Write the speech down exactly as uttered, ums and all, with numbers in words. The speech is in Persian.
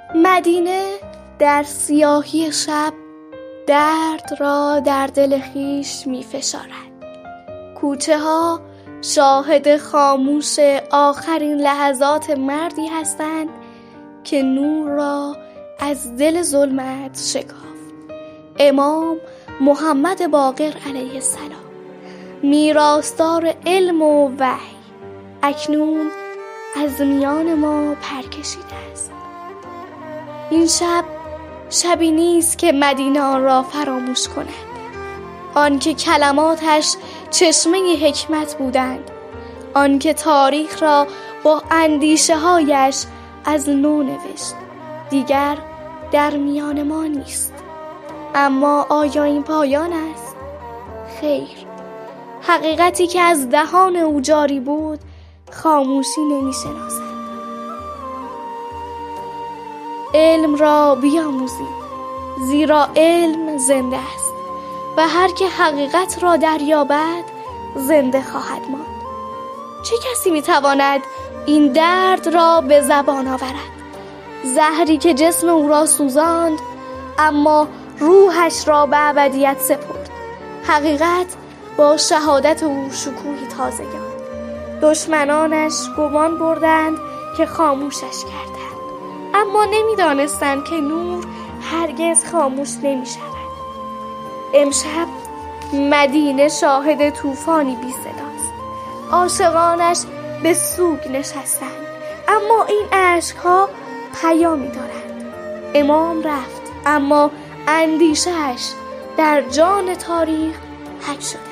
مدینه در سیاهی شب درد را در دل خویش می فشارد. کوچه ها شاهد خاموش آخرین لحظات مردی هستند که نور را از دل ظلمت شکافت. امام محمد باقر علیه السلام، میراثدار علم و وحی، اکنون از میان ما پرکشیده است. این شب شبی نیست که مدینه آن را فراموش کند، آن که کلماتش چشمه حکمت بودند، آن که تاریخ را با اندیشه هایش از نو نوشت، دیگر در میان ما نیست. اما آیا این پایان است؟ خیر، حقیقتی که از دهان او جاری بود خاموشی نمی شناسد. علم را بیاموزید، زیرا علم زنده است و هر که حقیقت را دریابد زنده خواهد ماند. چه کسی میتواند این درد را به زبان آورد؟ زهری که جسم او را سوزاند اما روحش را به ابدیت سپرد. حقیقت با شهادت او شکوهی تازه یافت. دشمنانش گمان بردند که خاموشش کردند، اما نمیدانستند که نور هرگز خاموش نمی شود. امشب مدینه شاهد طوفانی بی صداست. عاشقانش به سوگ نشستند، اما این اشکها پیامی دارند. امام رفت، اما اندیشه‌اش در جان تاریخ حک شد.